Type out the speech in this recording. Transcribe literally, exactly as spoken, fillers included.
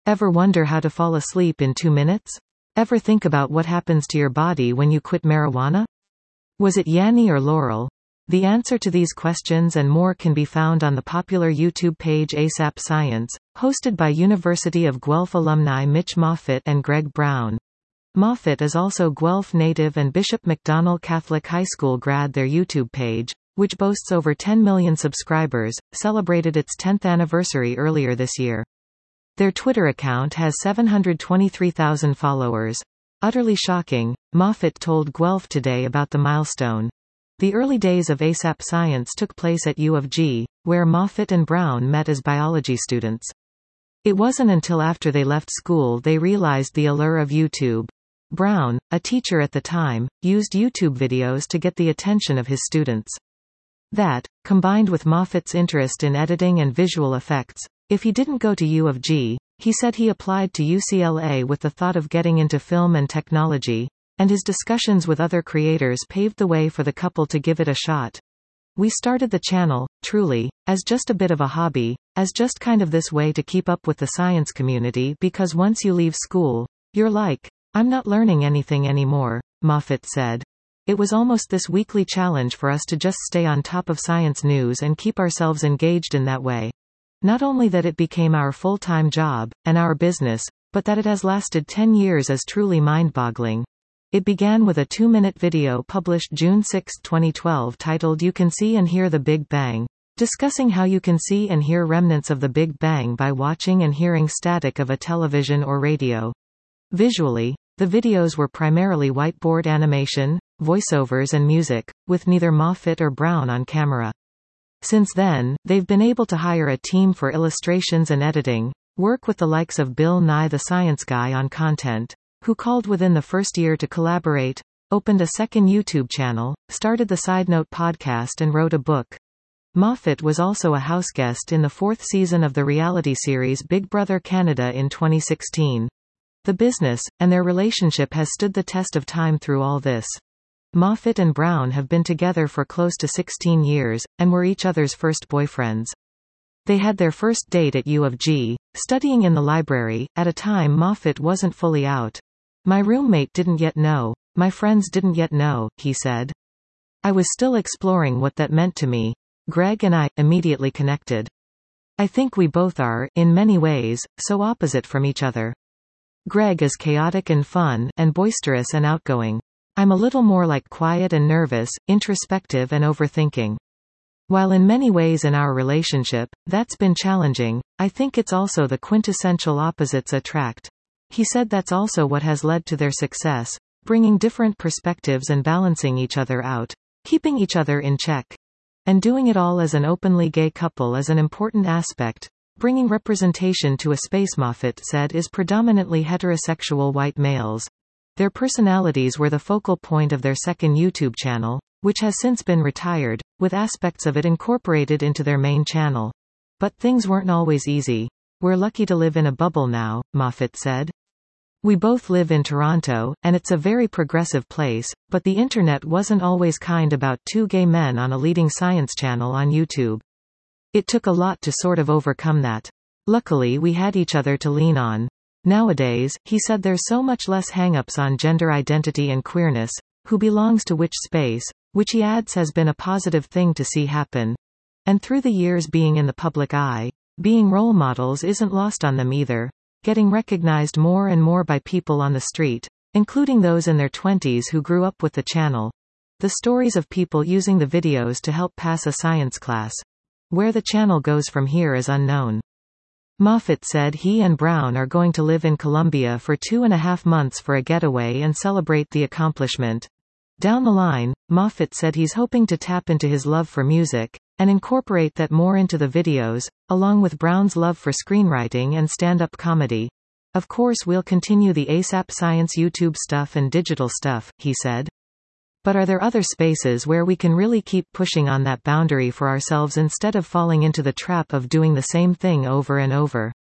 Ever wonder how to fall asleep in two minutes? Ever think about what happens to your body when you quit marijuana? Was it Yanni or Laurel? The answer to these questions and more can be found on the popular YouTube page ASAP Science, hosted by University of Guelph alumni Mitch Moffitt and Greg Brown. Moffitt is also Guelph native and Bishop McDonald Catholic High School grad. Their YouTube page, which boasts over ten million subscribers, celebrated its tenth anniversary earlier this year. Their Twitter account has seven hundred twenty-three thousand followers. Utterly shocking, Moffitt told Guelph Today about the milestone. The early days of ASAP Science took place at U of G, where Moffitt and Brown met as biology students. It wasn't until after they left school they realized the allure of YouTube. Brown, a teacher at the time, used YouTube videos to get the attention of his students. That, combined with Moffitt's interest in editing and visual effects, if he didn't go to U of G, he said he applied to U C L A with the thought of getting into film and technology, and his discussions with other creators paved the way for the couple to give it a shot. We started the channel, truly, as just a bit of a hobby, as just kind of this way to keep up with the science community because once you leave school, you're like, I'm not learning anything anymore, Moffitt said. It was almost this weekly challenge for us to just stay on top of science news and keep ourselves engaged in that way. Not only that it became our full-time job, and our business, but that it has lasted ten years is truly mind-boggling. It began with a two-minute video published June sixth twenty twelve titled You Can See and Hear the Big Bang, discussing how you can see and hear remnants of the Big Bang by watching and hearing static of a television or radio. Visually, the videos were primarily whiteboard animation, voiceovers and music, with neither Moffitt or Brown on camera. Since then, they've been able to hire a team for illustrations and editing, work with the likes of Bill Nye the Science Guy on content, who called within the first year to collaborate, opened a second YouTube channel, started the Side Note podcast and wrote a book. Moffitt was also a house guest in the fourth season of the reality series Big Brother Canada in twenty sixteen. The business, and their relationship has stood the test of time through all this. Moffitt and Brown have been together for close to sixteen years, and were each other's first boyfriends. They had their first date at U of G, studying in the library, at a time Moffitt wasn't fully out. My roommate didn't yet know. My friends didn't yet know, he said. I was still exploring what that meant to me. Greg and I immediately connected. I think we both are, in many ways, so opposite from each other. Greg is chaotic and fun, and boisterous and outgoing. I'm a little more like quiet and nervous, introspective and overthinking. While in many ways in our relationship, that's been challenging, I think it's also the quintessential opposites attract. He said that's also what has led to their success, bringing different perspectives and balancing each other out, keeping each other in check. And doing it all as an openly gay couple is an important aspect. Bringing representation to a space, Moffitt said, is predominantly heterosexual white males. Their personalities were the focal point of their second YouTube channel, which has since been retired, with aspects of it incorporated into their main channel. But things weren't always easy. We're lucky to live in a bubble now, Moffitt said. We both live in Toronto, and it's a very progressive place, but the internet wasn't always kind about two gay men on a leading science channel on YouTube. It took a lot to sort of overcome that. Luckily we had each other to lean on. Nowadays, he said, there's so much less hang-ups on gender identity and queerness, who belongs to which space, which he adds has been a positive thing to see happen. And through the years being in the public eye, being role models isn't lost on them either, getting recognized more and more by people on the street, including those in their twenties who grew up with the channel. The stories of people using the videos to help pass a science class. Where the channel goes from here is unknown. Moffitt said he and Brown are going to live in Colombia for two and a half months for a getaway and celebrate the accomplishment. Down the line, Moffitt said he's hoping to tap into his love for music, and incorporate that more into the videos, along with Brown's love for screenwriting and stand-up comedy. Of course we'll continue the ASAP Science YouTube stuff and digital stuff, he said. But are there other spaces where we can really keep pushing on that boundary for ourselves instead of falling into the trap of doing the same thing over and over?